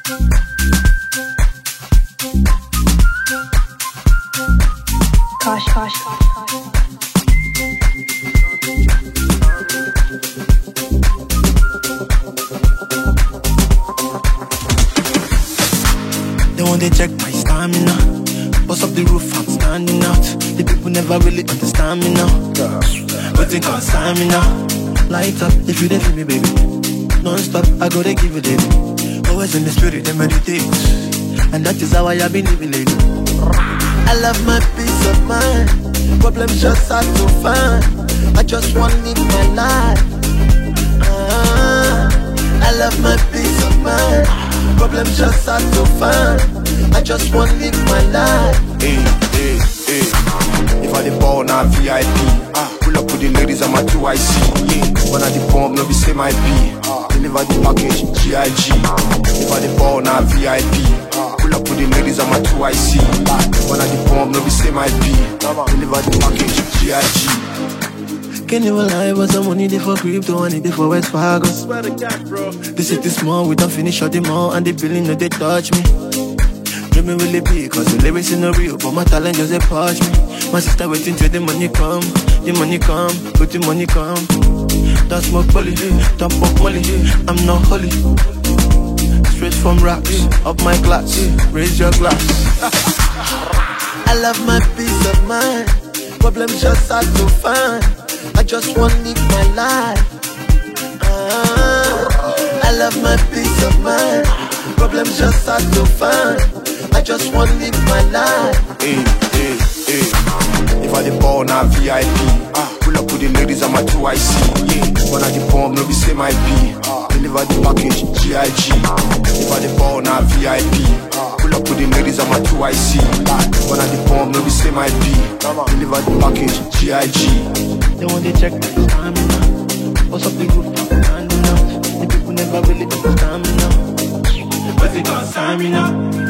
They want to check my stamina. Bust up the roof, I'm standing out. The people never really understand me now. But they can't stand me now. Light up, if you there for me, baby. Non-stop, I go to give it, baby. Always in the spirit, they meditate. And that is how I have been living lately. I love my peace of mind. Problems just hard to find. I just want to live my life. I love my peace of mind. Problems just hard to find. I just want to live my life. Hey, hey, hey. If I the ball, now VIP. Pull up with the ladies, I'm a 2IC. Yeah. When I the bomb, no be say my P. Deliver the package, GIG. If I the ball, now VIP. Pull up with the ladies, I'm a 2IC. When I the bomb, no be say my P. Deliver the package, GIG. Can't even lie, but some money they for crypto and they for West Fargo. Swear to God, bro. They say this small, we don't finish all the mall, and they billing, no they touch me. Dreaming really big, cause the lyrics is no real, but my talent just a push me. My sister waiting till the money come, but the money come. That's my bully, top of molly, I'm not holy. Straight from rocks, up my class, raise your glass. I love my peace of mind, problems just hard to find. I just want to live my life. I love my peace of mind. Problems just hard to find. I just want to live my life. Hey, hey, hey. If I the ball, now VIP. Pull up with the ladies, I'm a 2IC. Yeah. When I the bomb, no be say my P. Deliver the package, GIG. If I the ball, now VIP. Pull up with the ladies, I'm a 2IC. When I the bomb, no be say my P. Deliver the package, GIG. They want to check my stamina. What's up the roof, I'm standing out. The people never really understand me now. But they can't stand me now.